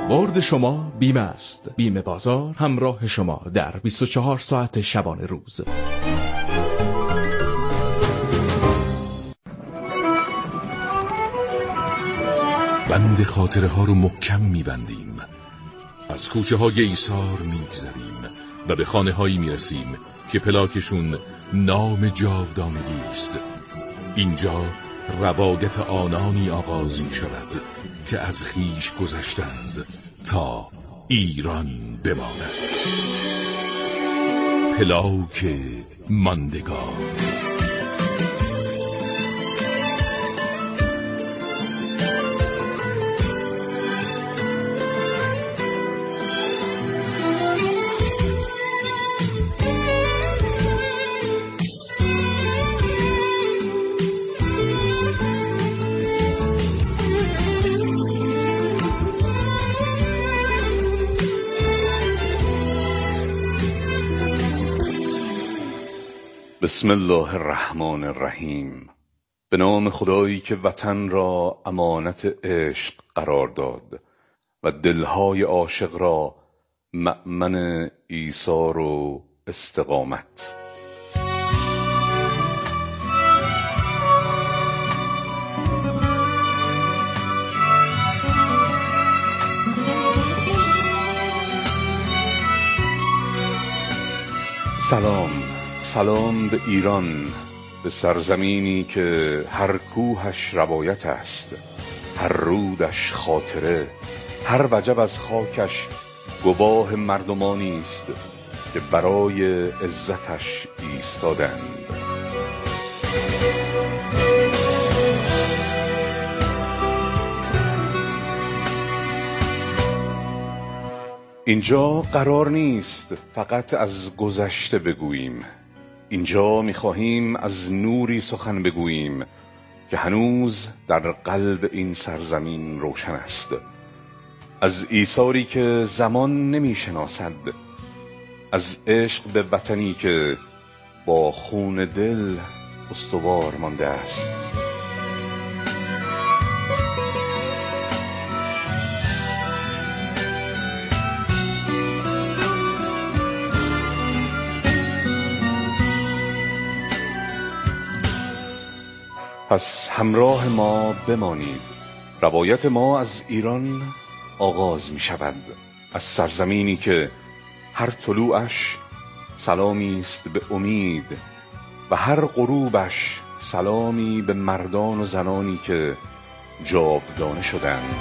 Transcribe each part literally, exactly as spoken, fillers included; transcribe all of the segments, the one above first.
برد شما بیمه است. بیمه بازار همراه شما در بیست و چهار ساعت شبانه روز. بند خاطره ها رو محکم میبندیم، از کوچه های ایثار میگذریم و به خانه هایی میرسیم که پلاکشون نام جاودانگی است. اینجا روایت آنانی آغاز می شود که از خویش گذشتند تا ایران بماند. پلاک ماندگار. بسم الله الرحمن الرحیم. به نام خدایی که وطن را امانت عشق قرار داد و دلهای عاشق را مأمن ایثار و استقامت. سلام سلام به ایران، به سرزمینی که هر کوهش روایت است، هر رودش خاطره، هر وجب از خاکش گواه مردمانی است که برای عزتش ایستادند. اینجا قرار نیست فقط از گذشته بگوییم، اینجا می‌خواهیم از نوری سخن بگوییم که هنوز در قلب این سرزمین روشن است، از ایثاری که زمان نمی‌شناسد، از عشق به وطنی که با خون دل استوار مانده است. پس همراه ما بمانید. روایت ما از ایران آغاز می شود، از سرزمینی که هر طلوعش سلامی است به امید و هر غروبش سلامی به مردان و زنانی که جاودانه شدند.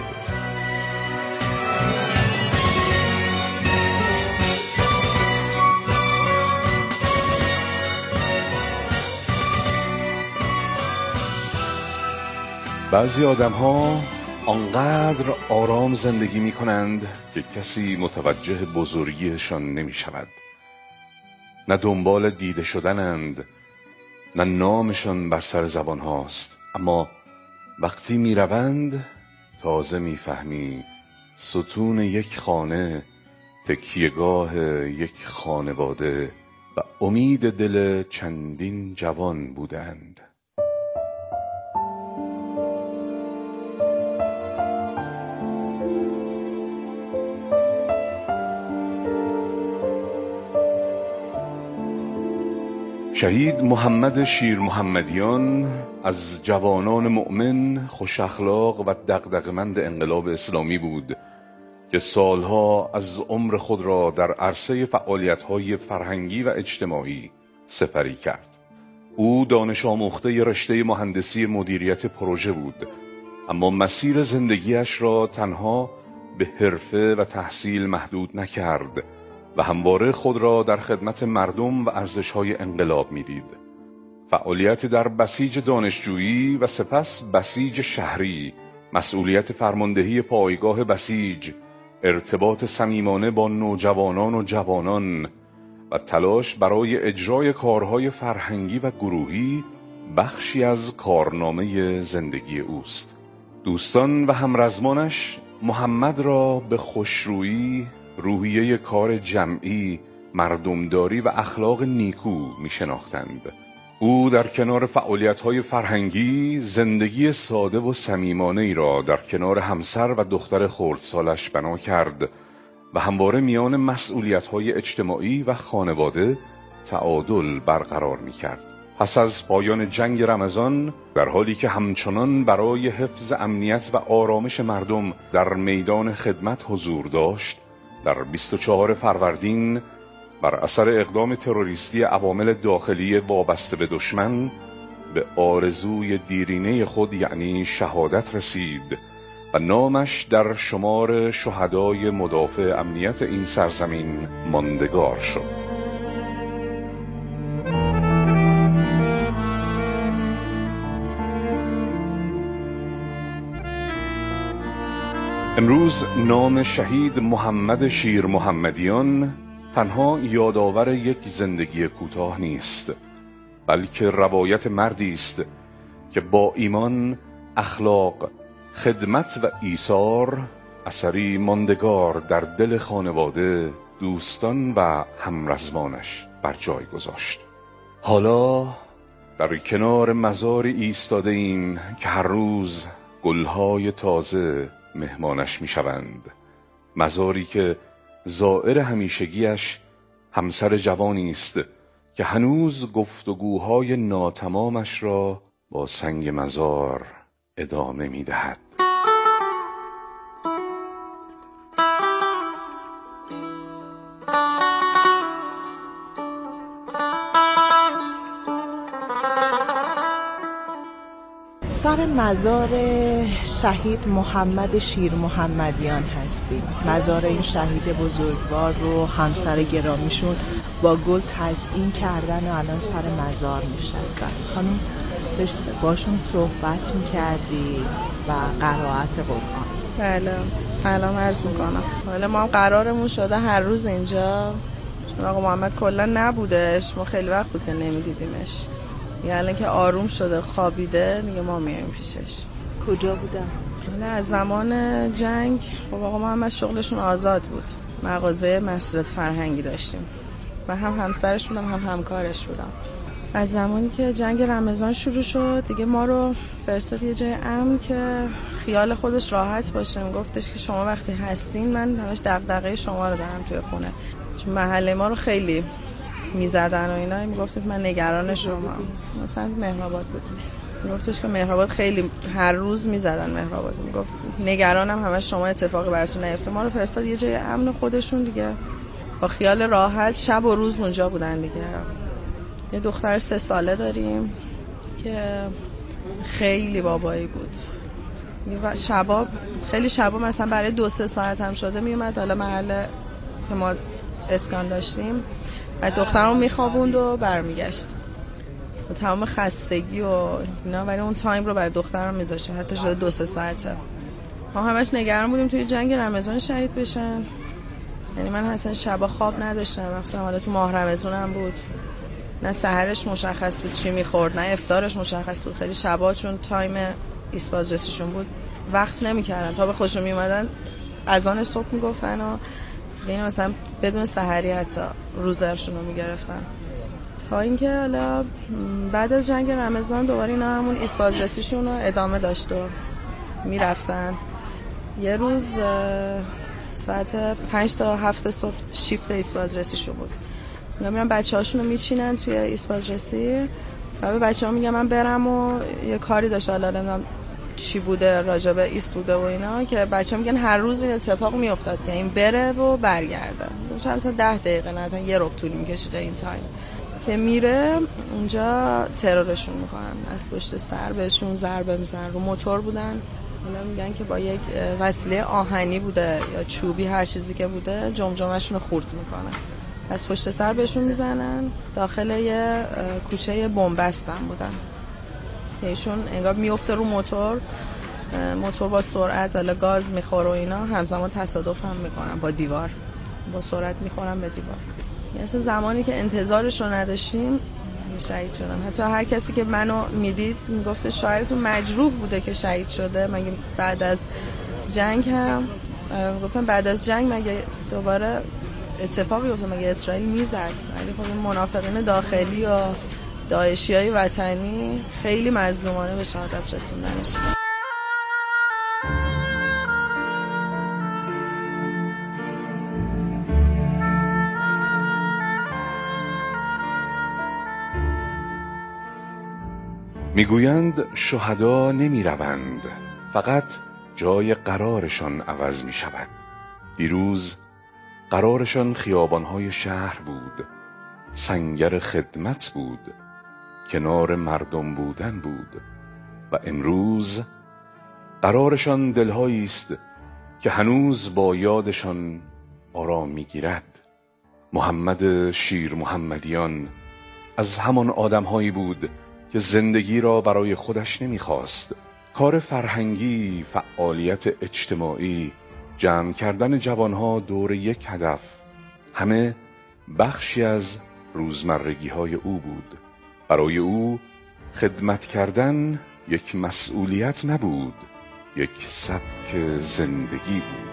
بعضی آدم ها آنقدر آرام زندگی می کنند که کسی متوجه بزرگیشان نمی شود. نه دنبال دیده شدنند، نه نامشان بر سر زبان هاست، اما وقتی می روند تازه می فهمی ستون یک خانه، تکیهگاه یک خانواده و امید دل چندین جوان بودند. شهید محمد شیر محمدیان از جوانان مؤمن، خوش اخلاق و دغدغه‌مند انقلاب اسلامی بود که سالها از عمر خود را در عرصه فعالیت‌های فرهنگی و اجتماعی سپری کرد. او دانش آموخته رشته مهندسی مدیریت پروژه بود، اما مسیر زندگیش را تنها به حرفه و تحصیل محدود نکرد و همواره خود را در خدمت مردم و ارزش‌های انقلاب می‌دید. فعالیت در بسیج دانشجویی و سپس بسیج شهری، مسئولیت فرماندهی پایگاه بسیج، ارتباط صمیمانه با نوجوانان و جوانان و تلاش برای اجرای کارهای فرهنگی و گروهی بخشی از کارنامه زندگی اوست. دوستان و همرزمانش محمد را به خوشرویی، روحیه کار جمعی، مردمداری و اخلاق نیکو می شناختند. او در کنار فعالیت‌های فرهنگی زندگی ساده و صمیمانه‌ای را در کنار همسر و دختر خردسالش بنا کرد و همواره میان مسئولیت‌های اجتماعی و خانواده تعادل برقرار می‌کرد. پس از پایان جنگ رمضان، در حالی که همچنان برای حفظ امنیت و آرامش مردم در میدان خدمت حضور داشت، در بیست و چهارم فروردین بر اثر اقدام تروریستی عوامل داخلی وابسته به دشمن به آرزوی دیرینه خود یعنی شهادت رسید و نامش در شمار شهدای مدافع امنیت این سرزمین ماندگار شد. امروز نام شهید محمد شیر محمدیان تنها یادآور یک زندگی کوتاه نیست، بلکه روایت مردی است که با ایمان، اخلاق، خدمت و ایثار اثری ماندگار در دل خانواده، دوستان و همرزمانش بر جای گذاشت. حالا در کنار مزاری ایستاده ایم که هر روز گلهای تازه مهمانش می شوند. مزاری که زائر همیشگیش همسر جوانی است که هنوز گفتگوهای ناتمامش را با سنگ مزار ادامه می دهد. سر مزار شهید محمد شیر محمدیان هستیم. مزار این شهید بزرگوار رو همسر گرامیشون با گل تزیین کردن و الان سر مزار نشستن. خانم داشتی باشون صحبت میکردی و قرائت قرآن. بله، سلام عرض میکنم. حالا ما قرارمون شده هر روز اینجا، چون آقا محمد کلا نبودش، ما خیلی وقت بود که نمیدیدیمش. یعنی الان که آروم شده خوابیده دیگه ما میایم پیشش. کجا بودن؟ حالا از زمان جنگ خب آقا محمد شغلشون آزاد بود، مغازه محصولات فرهنگی داشتیم و هم همسرش بودم هم همکارش بودم. از زمانی که جنگ رمضان شروع شد دیگه ما رو فرستاد یه جای امن که خیال خودش راحت باشه. میگفتش که شما وقتی هستین من همش دغدغه شما رو دارم توی خونه، چون محله ما رو خیلی میزدن و اینا. میگفتید من نگران شما. مثلا مهرآباد بودیم، میگفتش که مهرآباد خیلی هر روز میزدن مهرآباد. میگفت نگرانم همش شما اتفاقی براتون نیفته. ما رو فرستاد یه جای امن خودشون دیگه، با خیال راحت شب و روز اونجا بودن دیگه. یه دختر سه ساله داریم که خیلی بابایی بود. شباب خیلی شبا مثلا برای دو سه ساعت هم شده میومد حالا محل که ما اسکان داشتیم و دخترمو میخوابوند و برمیگشت با تمام خستگی و اینا، ولی اون تایم رو برای دخترم میذاشه، حتی شده دو سه ساعته. ما همش نگران بودیم توی جنگ رمضان شهید بشن. یعنی من اصلا شبا خواب نداشتم، مثلا حالا تو ماه رمضانم بود، نه سحرش مشخص بود چی میخورد نه افطارش مشخص بود. خیلی شبا چون تایم ایست بازرسیشون بود وقت نمیکردن تا به خودشون میومدن اذان صبح میگفتن و یعنی مثلا بدون سحری حتی روزرشون رو میگرفتن. تا اینکه حالا بعد از جنگ رمضان دوباره اینا همون ایست بازرسیشون رو ادامه داشت و میرفتن. یه روز ساعت پنج تا هفت صبح شیفت ایست بازرسیشون بود. میگم بچه هاشون رو میچینن توی ایست بازرسی و به بچه ها میگم من برم و یه کاری داشته، حالا نمیدونم چی بوده راجع به ایست بوده و اینا، که بچه ها میگن هر روز این اتفاق میافتاد که این بره و برگرده. مثلا مثلا ده دقیقه نه تا یه ربع طول میکشیده این تایم که میره اونجا ترورشون میکنن، از پشت سر بهشون ضربه میزنن. رو موتور بودن، حالا میگن که با یک وسیله آهنی بوده یا چوبی هر چیزی که بوده جمجمه‌شون رو خورد میکنن، از پشت سر بهشون میزنن. داخل یه کوچه بنبستن بودن که ایشون انگار میفته رو موتور، موتور با سرعت حالا گاز میخوره و اینا، همزمان تصادف هم میکنن با دیوار، با سرعت میخورن به دیوار. یعنی اصلا زمانی که انتظارش رو نداشتیم شهید شدن. حتی هر کسی که منو میدید میگفته شاعرتون مجروح بوده که شهید شده. مگه بعد از جنگ هم گفتم بعد از جنگ مگه دوباره اتفاقی افتاد؟ مگه اسرائیل میزد؟ ولی خب منافقین داخلی و داعشیای وطنی خیلی مظلومانه به شهادت رسوندنش. میگویند شهدا نمی روند، فقط جای قرارشان عوض می شود. دیروز قرارشان خیابانهای شهر بود، سنگر خدمت بود، کنار مردم بودن بود و امروز قرارشان دلهایی است که هنوز با یادشان آرام می گیرد. محمد شیر محمدیان از همان آدمهایی بود که زندگی را برای خودش نمیخواست. کار فرهنگی، فعالیت اجتماعی، جمع کردن جوانها دور یک هدف، همه بخشی از روزمرگی های او بود. برای او خدمت کردن یک مسئولیت نبود، یک سبک زندگی بود.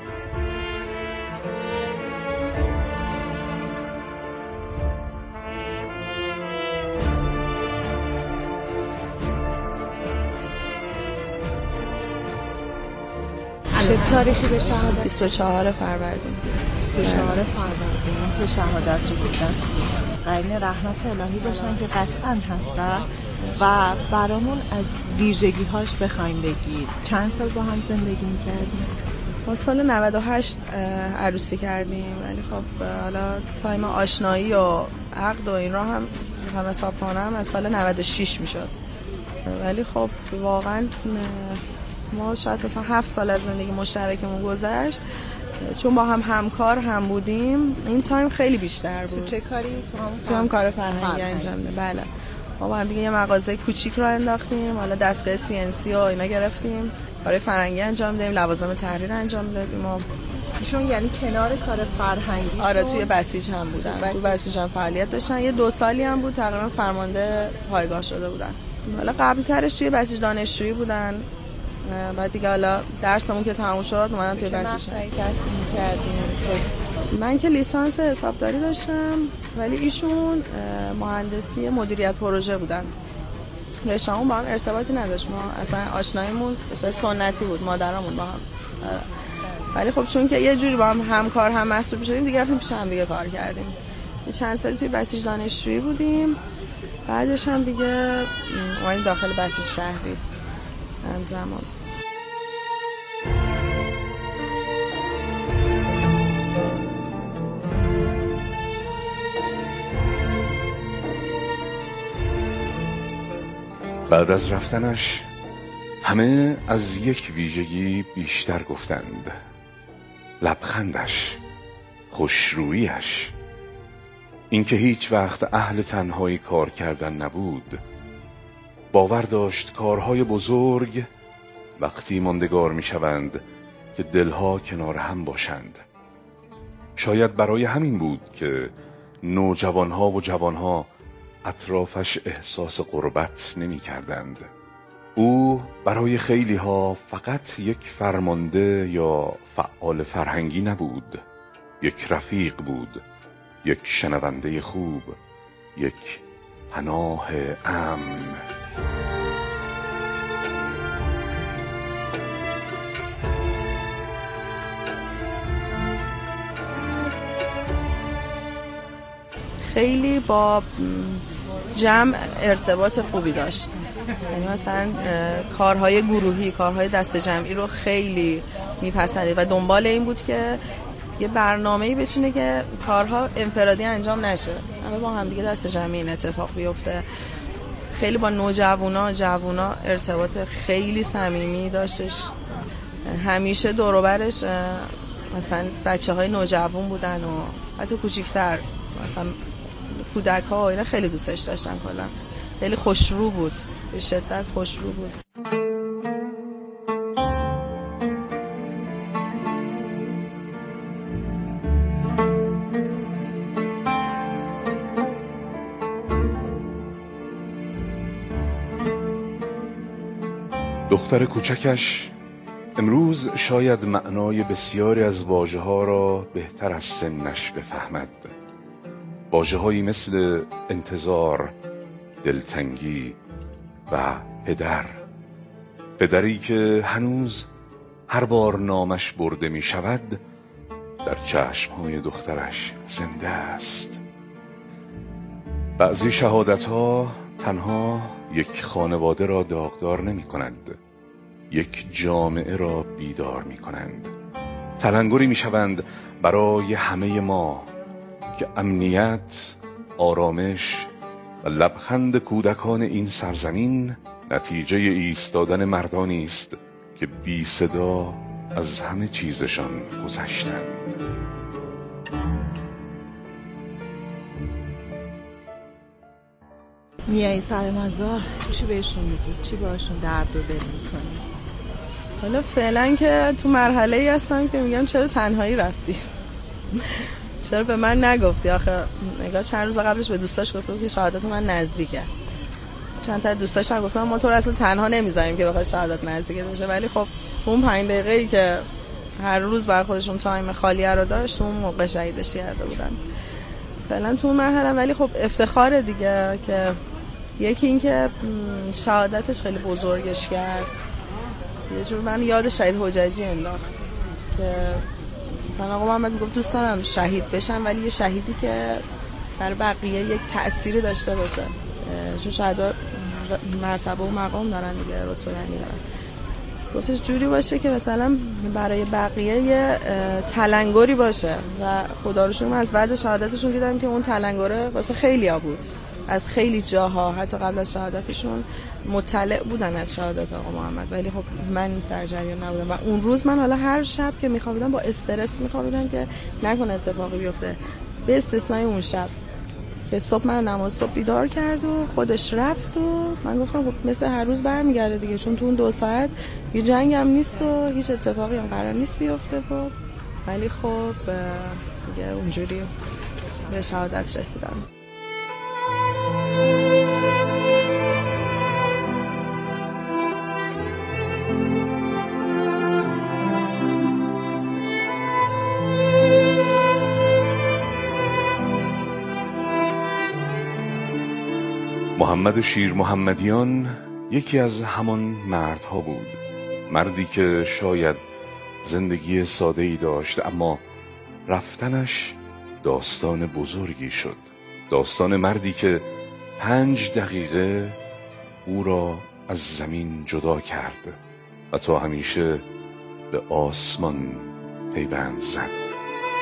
چه تاریخی به شهادت؟ بیست و چهار فروردین. بیست و چهار فروردین به شهادت رسیدن. قرین رحمت الهی باشن که قطعا هستن. و برامون از ویژگی هاش بخوایم بگید. چند سال با هم زندگی میکردیم؟ ما سال نود و هشت عروسی کردیم، ولی خب حالا تایم آشنایی و عقد و این را هم هم حساب کنم از سال نود و شش میشد. ولی خب واقعا ما شاید مثلا هفت سال از زندگی مشترکمون گذشت، چون با هم همکار هم بودیم. این تایم خیلی بیشتر بود. تو چه کاری؟ تو هم, تو هم کار فرهنگی انجام ده. بله، ما با هم دیگه یه مغازه کوچیک رو انداختیم، حالا دستگاه سی ان سی و اینا گرفتیم، کار فرهنگی انجام دادیم، لوازم تحریر انجام دادیم. و ایشون یعنی کنار کار فرهنگی آره توی بسیج هم بودن، تو بسیج هم فعالیت داشتن. یه دو سالی هم بود تقریبا فرمانده پایگاه شده بودن. حالا قبل ترش توی بسیج دانشجویی بودن، بعد دیگه حالا درسمون که تموم شد اومدم توی بسیج کردیم. من که لیسانس حسابداری داشتم، ولی ایشون مهندسی مدیریت پروژه بودن. رشته‌مون با هم ارتباطی نداشت، ما اصلا آشناییمون به صورت سنتی بود، مادرامون با هم. ولی خب چون که یه جوری با هم همکار هم مسئول شدیم دیگه رفتیم پیش هم دیگه کار کردیم. یه چند سالی توی بسیج دانشجویی بودیم، بعدش هم دیگه اومدیم داخل بسیج شهری همزمان. بعد از رفتنش همه از یک ویژگی بیشتر گفتند: لبخندش، خوشرویش، اینکه هیچ وقت اهل تنهایی کار کردن نبود. باور داشت کارهای بزرگ وقتی ماندگار می شوند که دلها کنار هم باشند. شاید برای همین بود که نوجوانها و جوانها اطرافش احساس غربت نمی کردند. او برای خیلی ها فقط یک فرمانده یا فعال فرهنگی نبود، یک رفیق بود، یک شنونده خوب، یک پناه امن. خیلی با جمع ارتباط خوبی داشت، یعنی مثلا کارهای گروهی، کارهای دست جمعی رو خیلی میپسندید و دنبال این بود که یه برنامه‌ای بچینه که کارها انفرادی انجام نشه، همه با هم دیگه دست جمعی این اتفاق بیفته. خیلی با نوجوانا جوونا ارتباط خیلی صمیمی داشتش. همیشه دور و برش مثلا بچه‌های نوجوان بودن و حتی کوچیک‌تر، مثلا کودک‌ها و اینا خیلی دوستش داشتن. کلا خیلی خوشرو بود، به شدت خوشرو بود. دختر کوچکش امروز شاید معنای بسیاری از واژه‌ها را بهتر از سنش بفهمد. واژه‌هایی مثل انتظار، دلتنگی و پدر. پدری که هنوز هر بار نامش برده می شود در چشمهای دخترش زنده است. بعضی شهادت ها تنها یک خانواده را داغدار نمی کنند، یک جامعه را بیدار می کنند. تلنگری می شوند برای همه ما که امنیت، آرامش و لبخند کودکان این سرزمین نتیجه ایستادن مردانی است که بی صدا از همه چیزشان گذشتند. میای سر مزار چی بهشون میگی؟ چی باشون درد و دل میکنی؟ حالا فعلا که تو مرحله ای هستم که میگم چرا تنهایی رفتی؟ چرا به من نگفتی؟ آخه نگاه چند روز قبلش به دوستاش گفته بود که شهادت من نزدیکه. چند تا دوستاش هم گفتم ما تو رو اصلا تنها نمیذاریم که بخواد شهادت نزدیک بشه، ولی خب تو اون پنج دقیقه‌ای که هر روز بر خودشون تایم خالیه رو داشت اون موقع شهیدش کرده بودن. فعلا تو اون مرحله، ولی خب افتخاره دیگه که یکی این که شهادتش خیلی بزرگش کرد. یه جور من یاد شهید حججی انداخت که مثلا آقا محمد میگفت دوست دارم شهید بشم ولی یه شهیدی که برای بقیه یک تأثیری داشته باشه، چون شهدا مرتبه و مقام دارن دیگه، رتبه دارن. گفتش جوری باشه که مثلا برای بقیه یه تلنگری باشه و خدا رو شکر من از بعد شهادتشون دیدم که اون تلنگره واسه خیلیا بود، از خیلی جاها حتی قبل از شهادتشون مطلع بودن از شهادت آقا محمد، ولی خب من در جریان نبودم و اون روز من حالا هر شب که میخوابیدم با استرس میخوابیدم که نکنه اتفاقی بیفته، به استثنای اون شب که صبح من نماز صبح بیدار کرد و خودش رفت و من گفتم خب مثل هر روز برمیگرده دیگه، چون تو اون دو ساعت یه جنگ هم نیست و هیچ اتفاقی هم قرار نیست بیفته و ولی خب دیگه اونجوری به شهادت رسیدم. محمد شیر محمدیان یکی از همان مردها بود، مردی که شاید زندگی ساده‌ای داشت اما رفتنش داستان بزرگی شد، داستان مردی که پنج دقیقه او را از زمین جدا کرد و تا همیشه به آسمان پیوند زد.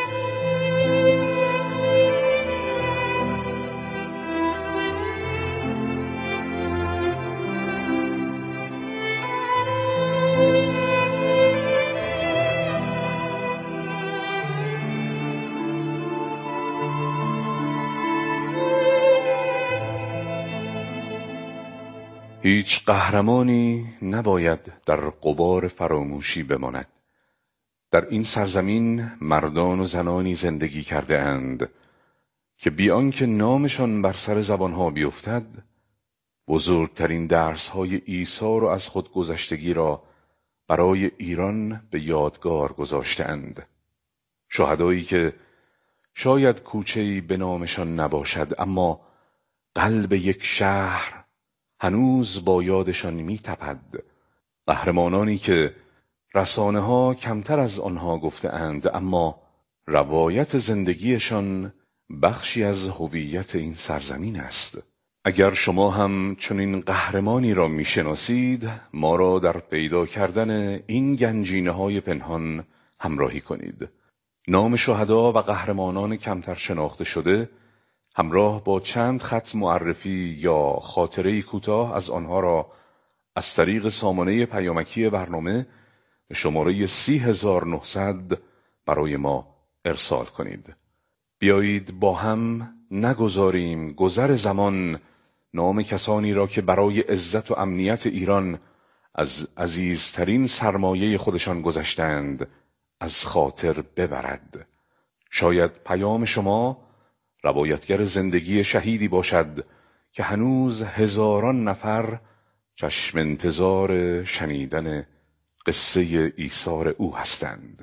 هیچ قهرمانی نباید در غبار فراموشی بماند. در این سرزمین مردان و زنانی زندگی کرده اند که بی آنکه نامشان بر سر زبانها بیفتد بزرگترین درس‌های ایثار و از خودگذشتگی را برای ایران به یادگار گذاشته‌اند. شهدایی که شاید کوچه‌ای به نامشان نباشد اما قلب یک شهر هنوز با یادشان می‌تپد. قهرمانانی که رسانه ها کمتر از آنها گفته اند اما روایت زندگیشان بخشی از هویت این سرزمین است. اگر شما هم چنین قهرمانی را میشناسید ما را در پیدا کردن این گنجینه های پنهان همراهی کنید. نام شهدا و قهرمانان کمتر شناخته شده همراه با چند خط معرفی یا خاطره کوتاه از آنها را از طریق سامانه پیامکی برنامه به شماره سی هزار و نهصد برای ما ارسال کنید. بیایید با هم نگذاریم گذر زمان نام کسانی را که برای عزت و امنیت ایران از عزیزترین سرمایه خودشان گذشتند از خاطر ببرد. شاید پیام شما روایتگر زندگی شهیدی باشد که هنوز هزاران نفر چشم انتظار شنیدن قصه ایثار او هستند.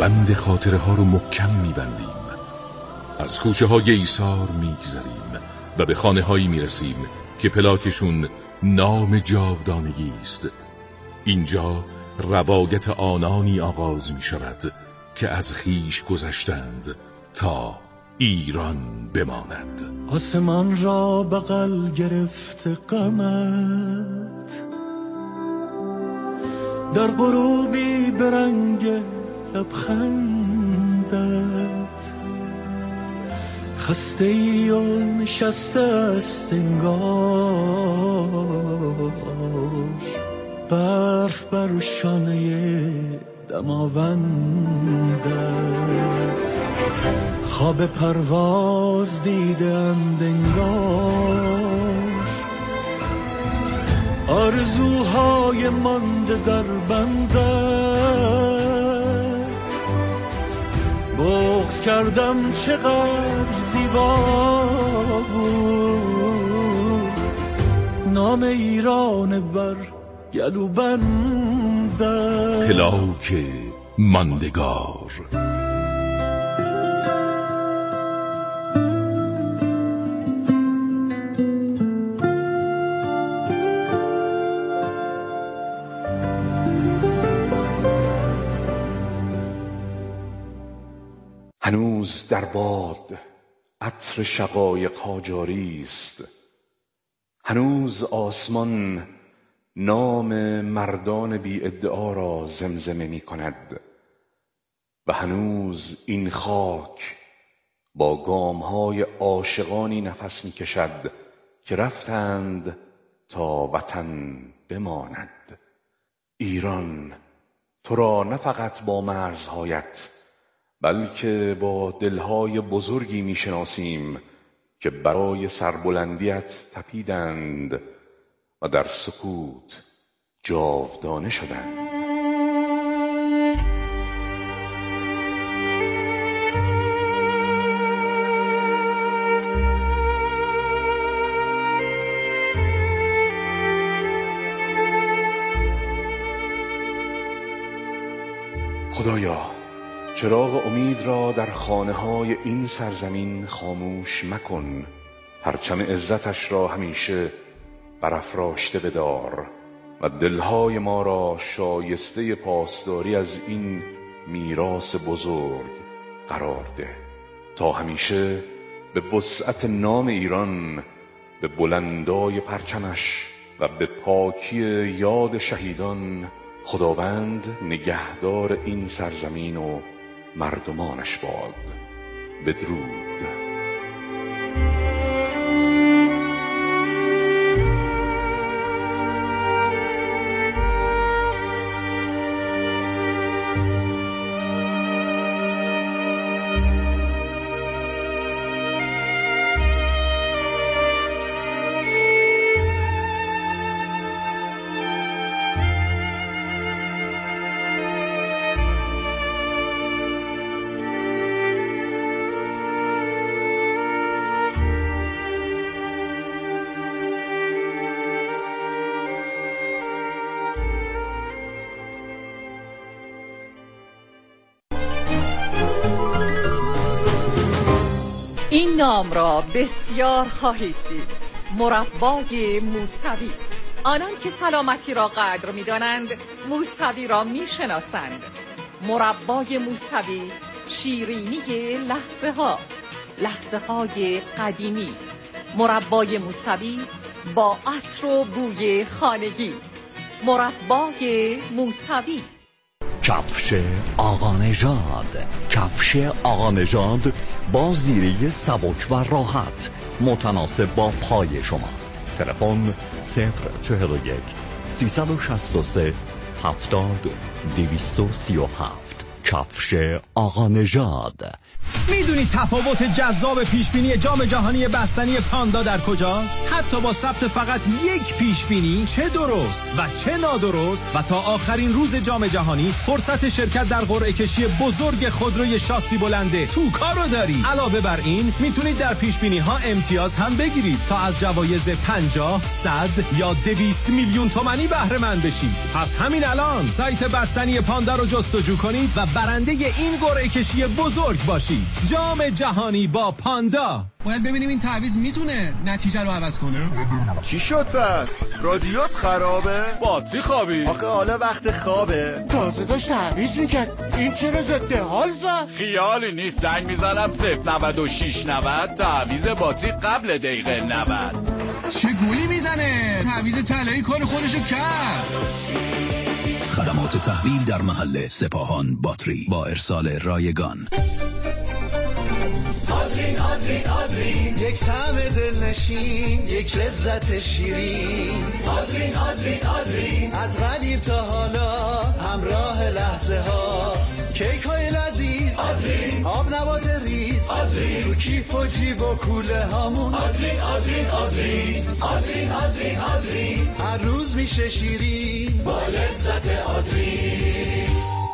بند خاطره ها رو محکم میبندیم. از کوچه های ایثار میگذریم و به خانه هایی میرسیم که پلاکشون نام جاودانگی است. اینجا روایت آنانی آغاز می شود که از خیش گذشتند تا ایران بماند. آسمان را بغل گرفت غمت، در غروبی به رنگ لبخندت، خسته ای و نشسته است انگار برف بر شانه دماوندت. خواب پرواز دیدند انگار آرزوهای مانده در بندت. بغض کردم چقدر زیبا بود نام ایران بر گلو بندت. پلاک ماندگار. هنوز در باد عطر شقایق ها جاری است، هنوز آسمان نام مردان بی ادعا را زمزمه می کند و هنوز این خاک با گام های عاشقانی نفس می کشد که رفتند تا وطن بماند. ایران تو را نه فقط با مرزهایت بلکه با دلهای بزرگی می شناسیم که برای سربلندیت تپیدند و در سکوت جاودانه شدند. خدایا چراغ امید را در خانه های این سرزمین خاموش مکن، پرچم عزتش را همیشه برافراشته بدار و دلهای ما را شایسته پاسداری از این میراث بزرگ قرار ده تا همیشه به وسعت نام ایران، به بلندای پرچمش و به پاکی یاد شهیدان خداوند نگهدار این سرزمین و مردمانش باد. بدرود. این نام را بسیار خواهید دید: مربای موسوی. آنان که سلامتی را قدر می دانند موسوی را می شناسند. مربای موسوی، شیرینی لحظه ها، لحظه های قدیمی. مربای موسوی با عطر و بوی خانگی. مربای موسوی. کفش آقا نژاد. کفش آقا نژاد با زیره سبک و راحت متناسب با پای شما. تلفن صفر چهل و یک سیصد و شصت و سه هفتاد دویست و سی و هفت. کفش آقا نژاد. میدونید تفاوت جذاب پیشبینی جام جهانی بستنی پاندا در کجاست؟ حتی با ثبت فقط یک پیشبینی، چه درست و چه نادرست، و تا آخرین روز جام جهانی فرصت شرکت در قرعه کشی بزرگ خودروی شاسی بلنده توکا رو داری. علاوه بر این میتونید در پیشبینی ها امتیاز هم بگیرید تا از جوایز پنجاه، صد یا دویست میلیون تومانی بهره مند بشید. پس همین الان سایت بستنی پاندا رو جستجو کنید و برنده این قرعه کشی بزرگ باشید. جام جهانی با پاندا. باید ببینیم این تعویض میتونه نتیجه رو عوض کنه. چی شد پس؟ رادیوت خرابه؟ باتری خوابی؟ آخه حالا وقت خوابه. تازه داشت تعویض میکرد. این چرا ضد حال زد؟ خیالی نیست، زنگ میزنم صفر نود و شش نود تعویض باتری قبل دقیقه نود. چه گولی میزنه؟ تعویض طلایی کار خودشو کرد. خدمات تحویل در محل سپاهان باتری با ارسال رایگان. آدرین آدرین آدرین یک طعم دلنشین، یک لذت شیرین. آدرین آدرین آدرین از قدیم تا حالا همراه لحظه ها. کیک های لذیذ آدرین، آب نبات ریز آدرین، تو کیف و جیب و کوله هامون آدرین آدرین آدرین آدرین آدرین آدرین هر روز میشه شیرین با لذت آدرین.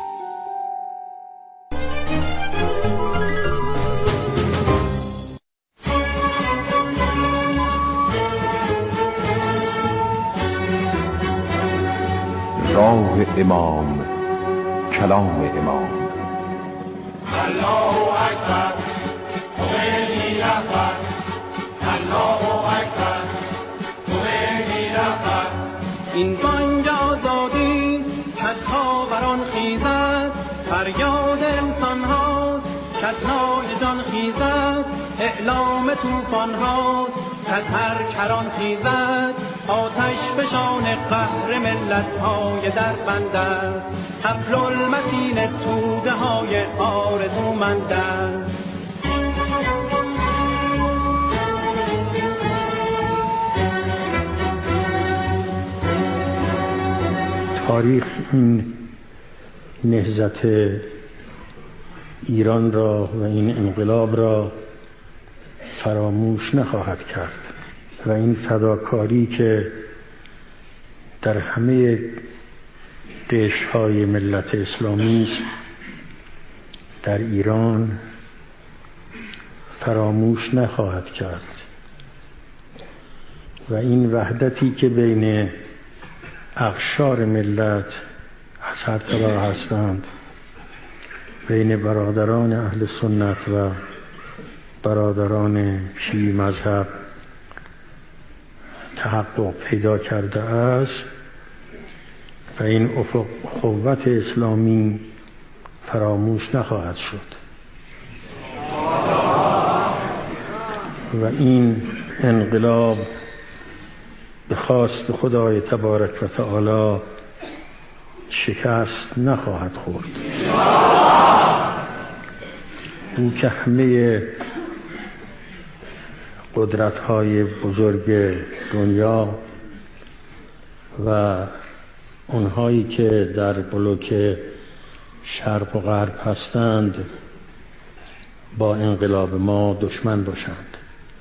راه امام، کلام امام. الله اکبر، خمینی رهبر. الله اکبر، خمینی رهبر. این بانگ آزادی کسها بران خیزد، فریاد انسان ها کسنای جان خیزد. اعلام توفان ها کس هر کران خیزد. آتش بشان قهر ملت های در بندد. حبل المتین توده های آرزومندد. تاریخ این نهضت ایران را و این انقلاب را فراموش نخواهد کرد و این فداکاری که در همه قشرهای ملت اسلامی است در ایران فراموش نخواهد کرد و این وحدتی که بین اقشار ملت از هر طرف هستند، بین برادران اهل سنت و برادران شیعی مذهب تحقق پیدا کرده است و این افق قوت اسلامی فراموش نخواهد شد و این انقلاب به خواست خدای تبارک و تعالی شکست نخواهد خورد. او که همه قدرت‌های بزرگ دنیا و اونهایی که در بلوک شرق و غرب هستند با انقلاب ما دشمن باشند.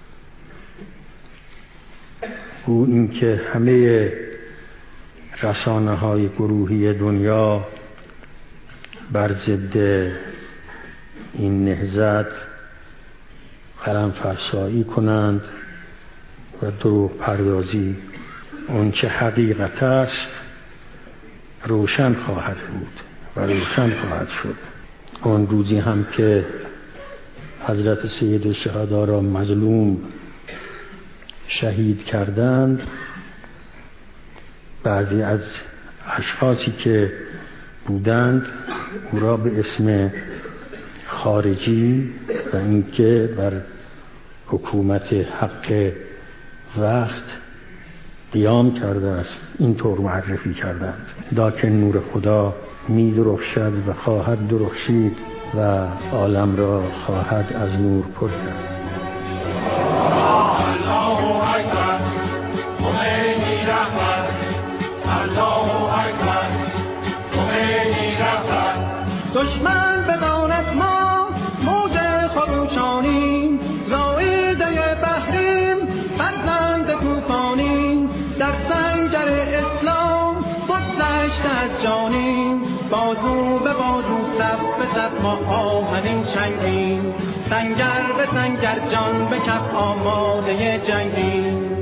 او این که همه رسانه‌های گروهی دنیا بر ضد این نهضت قلم فرسایی کنند و دروغ پردازی. اون چه حقیقت است روشن خواهد بود و روشن خواهد شد. اون روزی هم که حضرت سید الشهدا را مظلوم شهید کردند، بعضی از اشخاصی که بودند او را به اسم خارجی و اینکه بر حکومت حق وقت قیام کرده است اینطور معرفی کردند. لکن نور خدا می درخشد و خواهد درخشید و عالم را خواهد از نور پر کرد. دشمن بداند ما موج خروشانیم، زایده بحریم فرزند توفانیم، در سنگر اسلام بگذشته از جانیم، بازو به بازو صف به صف ما آهنین چنگیم، سنگر به سنگر جان به کف آماده جنگیم.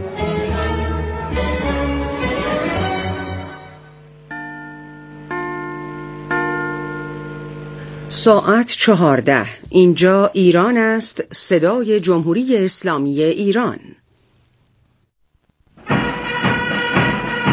ساعت چهارده. اینجا ایران است، صدای جمهوری اسلامی ایران.